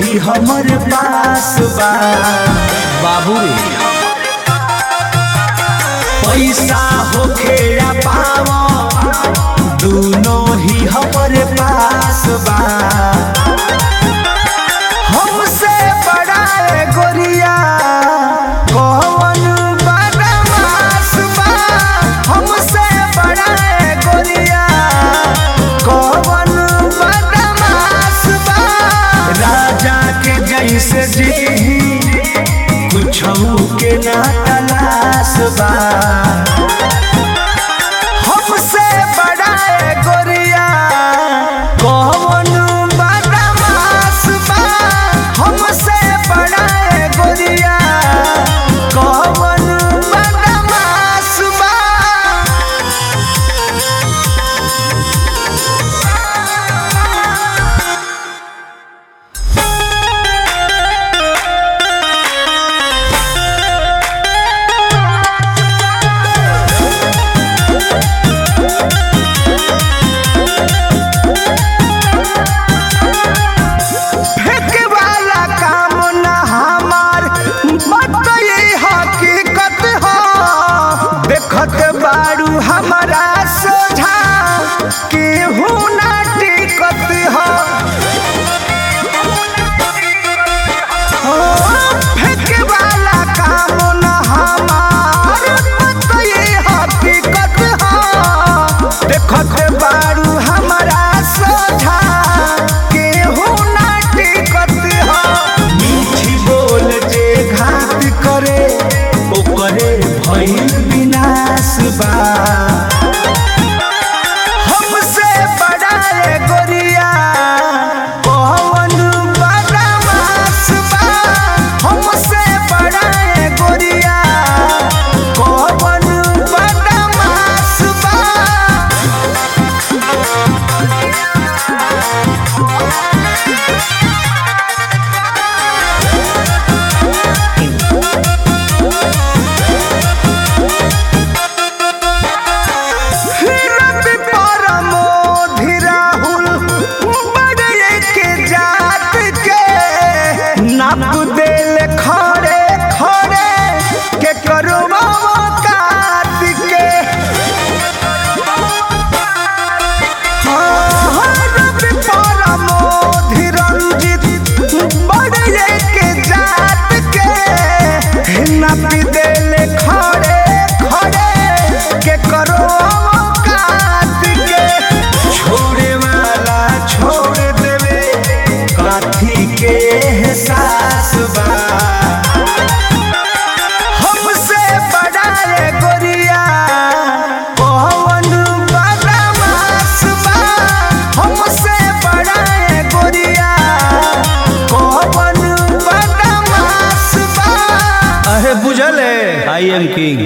ही हमरे पास बा बाबू रे पैसा होखे या पावा दोनों ही हमरे पास बा हमसे बड़ा गोरिया कौन बदमाश बा हमसे बड़ा गोरिया कौन बदमाश बा राजा के जैसे जी कुछ के ना तलाश बा हमसे बड़ा गोरिया कौन बदमाश बा हमसे बड़ा गोरिया कौन बदमाश बा फेंके वाला काम ना हमार मत ये हकीकत हो देखत बारू हमारा सोझा केहू ना टिकत हो फेंके वाला काम ना हमार मत ये हकीकत हो देखत बारू हमारा सोझा केहू ना टिकत हो मीठी बोल जे घात करे ओकरे भइल विनाश बा हमसे बड़ा गोरिया कौन बदमाश बा हमसे बड़ा गोरिया कौन बदमाश बा रवि परमोधि राहुल बड़े के जात के नाप देल खड़े खड़े के करो काट के रवि परमोधि रंजित बड़े के जात के नाप देल खड़े खड़े के करो काट के छोड़े वाला छोड़ देवे काठी के एहसास बा हमसे बड़ा गोरिया कौन बदमाश बा हमसे बड़ा गोरिया कौन बदमाश बा अहे बुझल है आई एम किंग।